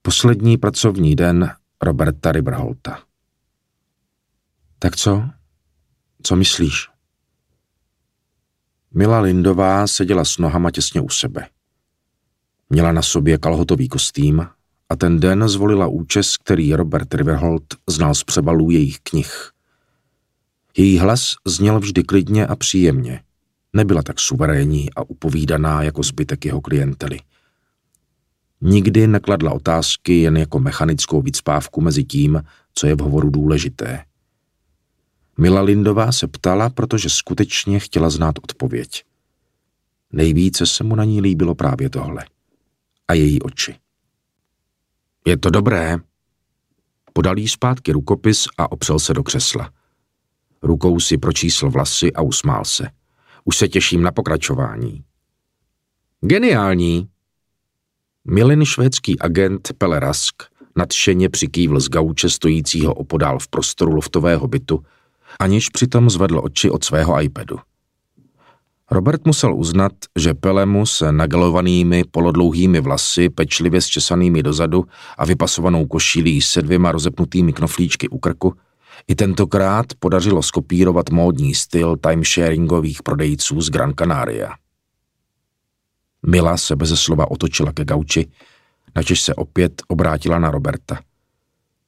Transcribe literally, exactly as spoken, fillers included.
Poslední pracovní den Roberta Riverholta. Tak co? Co myslíš? Mila Lindová seděla s nohama těsně u sebe. Měla na sobě kalhotový kostým a ten den zvolila účes, který Robert Riverholt znal z přebalů jejich knih. Její hlas zněl vždy klidně a příjemně. Nebyla tak suverénní a upovídaná jako zbytek jeho klientely. Nikdy nekladla otázky jen jako mechanickou vycpávku mezi tím, co je v hovoru důležité. Mila Lindová se ptala, protože skutečně chtěla znát odpověď. Nejvíce se mu na ní líbilo právě tohle. A její oči. Je to dobré. Podal jí zpátky rukopis a opřel se do křesla. Rukou si pročísl vlasy a usmál se. Už se těším na pokračování. Geniální. Milin švédský agent Pelle Rask nadšeně přikývl z gauče stojícího opodál v prostoru loftového bytu, aniž přitom zvedl oči od svého iPadu. Robert musel uznat, že Pellemu se nagelovanými polodlouhými vlasy, pečlivě zčesanými dozadu a vypasovanou košilí se dvěma rozepnutými knoflíčky u krku i tentokrát podařilo skopírovat módní styl timesharingových prodejců z Gran Canaria. Mila se beze slova otočila ke gauči, načež se opět obrátila na Roberta.